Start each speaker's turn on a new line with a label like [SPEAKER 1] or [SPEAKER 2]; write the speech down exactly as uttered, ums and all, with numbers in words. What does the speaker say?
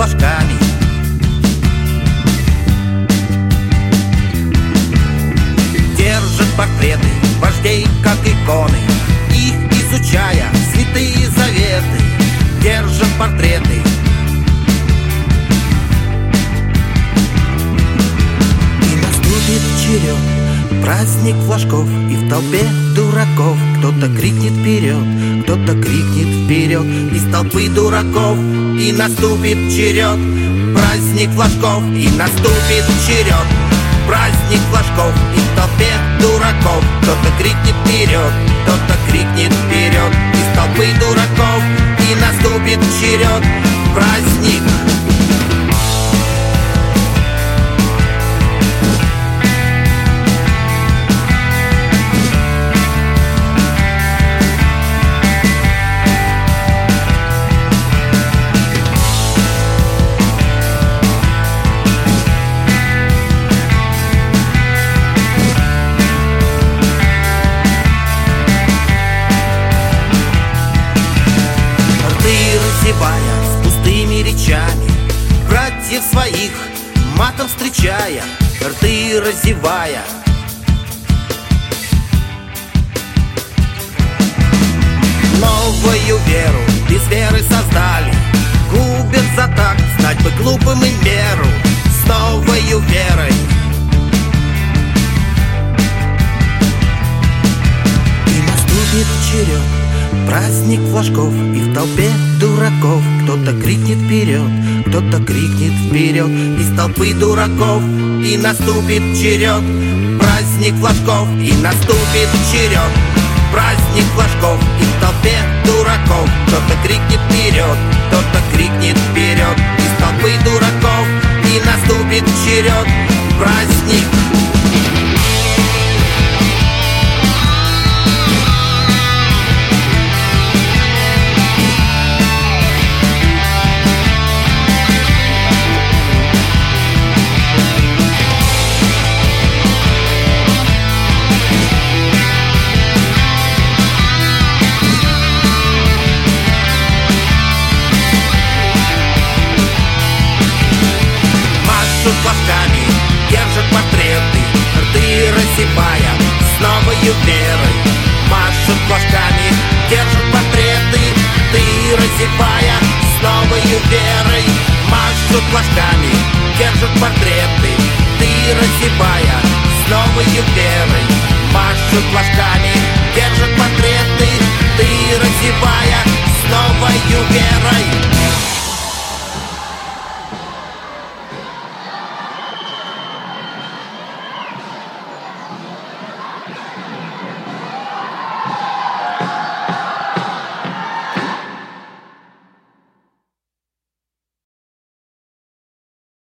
[SPEAKER 1] флажками. Держат портреты вождей, как иконы, их изучая святые заветы. Держат портреты. И наступит черед, праздник флажков, и в толпе дураков кто-то крикнет вперед, кто-то крикнет вперед из толпы дураков. И наступит черед, праздник флажков, и наступит черед, праздник флажков, и в толпе дураков кто-то крикнет вперед, кто-то крикнет вперед из толпы дураков. И наступит черед, праздник. С пустыми речами братьев своих матом встречая, рты разевая. Новую веру без веры создали, губят за так, знать бы глупым и меру. С новою верой и наступит черед, праздник флажков, и в толпе дураков кто-то крикнет вперед, кто-то крикнет вперед из толпы дураков. И наступит черед, праздник флажков, и наступит черед, праздник флажков, и в толпе дураков кто-то крикнет вперед, кто-то крикнет вперед из толпы дураков. И наступит черед, праздник. Флажками держат портреты, рты разевая с новою верой. Машут флажками, держат портреты, рты разевая с новою верой. Машут флажками, держат портреты, рты разевая с новою верой. Машут флажками, держат портреты, рты разевая с новою верой.